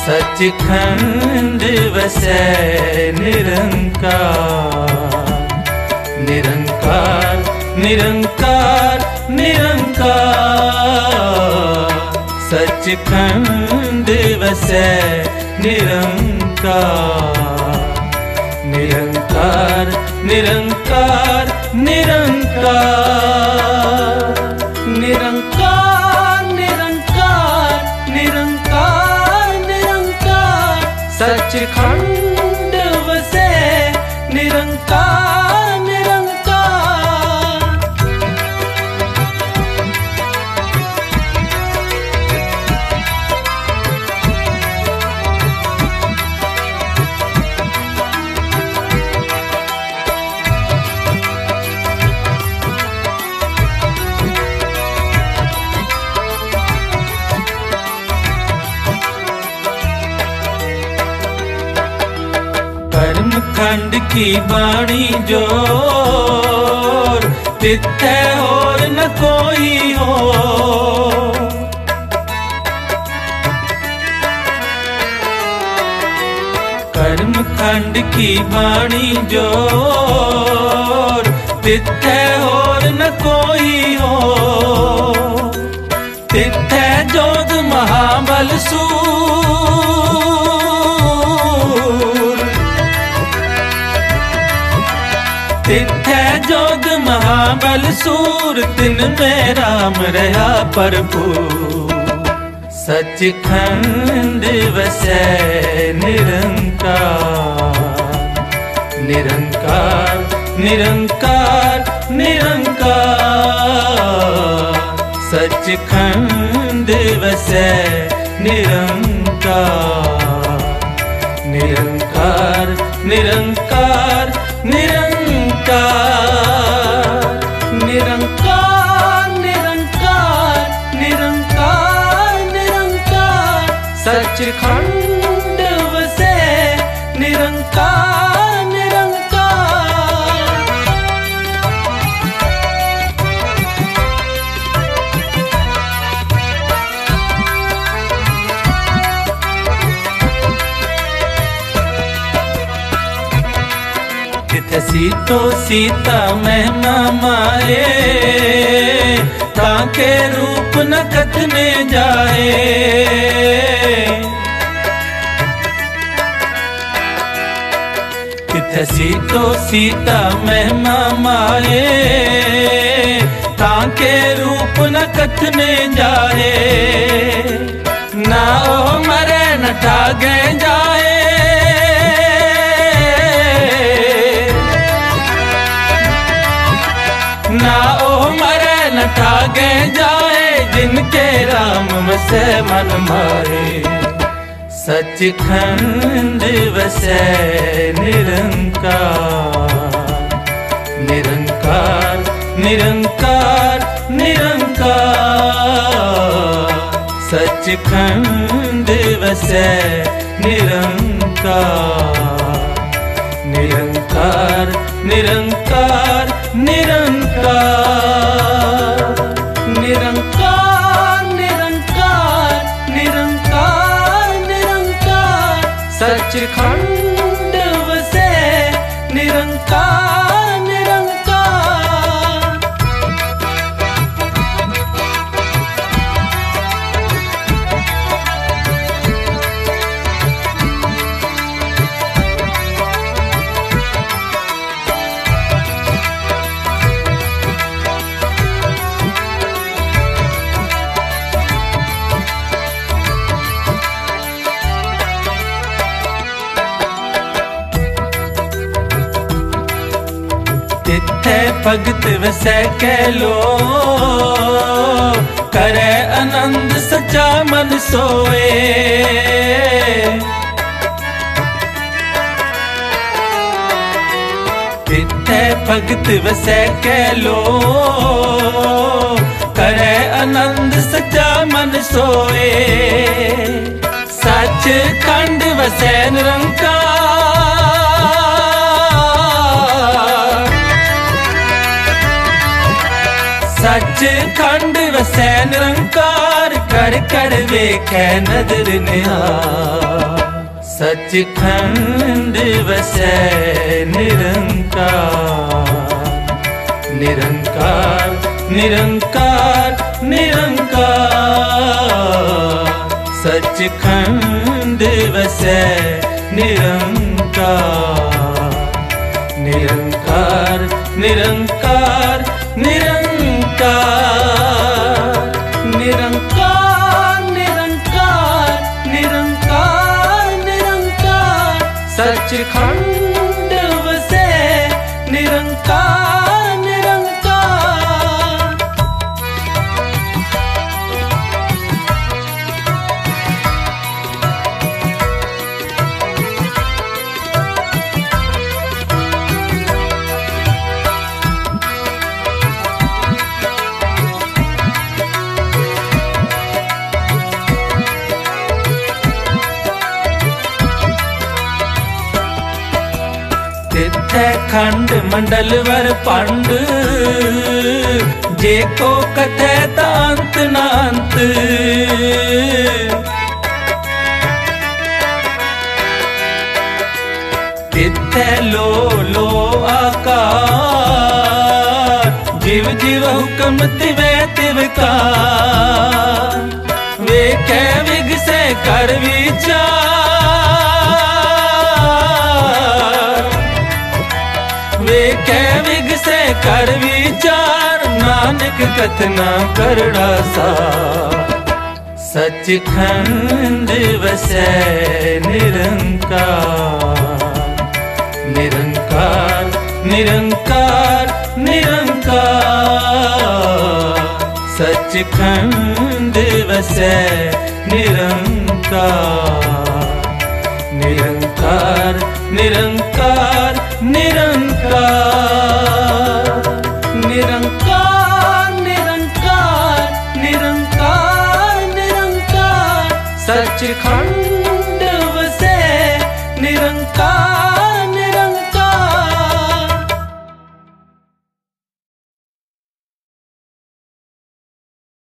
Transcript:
सचखंड वसै निरंकार, निरंकार निरंकार निरंकार। सचखंड वसै निरंकार, निरंकार निरंकार निरंकार। निरंकार निरंकार निरंकार निरंकार। सचखंड वसै निरंकार निरंकार। कर्म खंड की बाणी जोर, तिथै और न कोई हो। कर्म खंड की बाणी जोर, तिथै और न कोई हो। तिथै जोग महाबल सूर, तिथै जोग महाबल सूर। तिन में राम रहा भरपूर। सचखंड वसै निरंकार, निरंकार निरंकार निरंकार। सचखंड वसै निरंकार, निरंकार निरंकार निरंकार। निरंकार निरंकार निरंकार निरंकार। सचखंड वसै निरंकार निरंकार। तिथै सीतो सीता महिमा माए, ताके रूप न कथने जाए। तिथै सीतो सीता महिमा माए, ताके रूप न कथने जाए। ना ओ मरे न ठागे जाए, ना ओ मरे न ठागे जाए। जिनके राम वसै मन माए। सचखंड वसै निरंकार, निरंकार निरंकार निरंकार। सचखंड वसै निरंकार, निरंकार निरंकार निरंकार। निरंकार निरंकार निरंकार निरंकार। सचखंड वसै निरंकार निरंकार। तिथै भगत वसै कैलो, करे आनंद सच्चा मन सोए। तिथै भगत वसै कैलो, करे आनंद सच्चा मन सोए। सचखंड वसै निरंकार, सचखंड वसै निरंकार। कर कर वेखै नदर निहार। सचखंड वसै निरंकार, निरंकार निरंकार निरंकार। सचखंड वसै निरंकार, निरंकार निरंकार निरंकार। निरंकार निरंकार निरंकार निरंकार। सचखंड वसै निरंकार निरंकार। तिथै खंड मंडल वर पंड, जे को कथै तांत नांत। तिथै लो लो आकार, जीव जीव हुक्म तिवै तिवकार। वेखै विगसै कर विचार, वेखै विगसै कर विचार। नानक कथना करड़ा सार। सचखंड वसै निरंकार, निरंकार निरंकार निरंकार। सचखंड वसै निरंकार, निरंकार निरंकार निरंकार। निरंकार निरंकार निरंकार निरंकार। सचखंड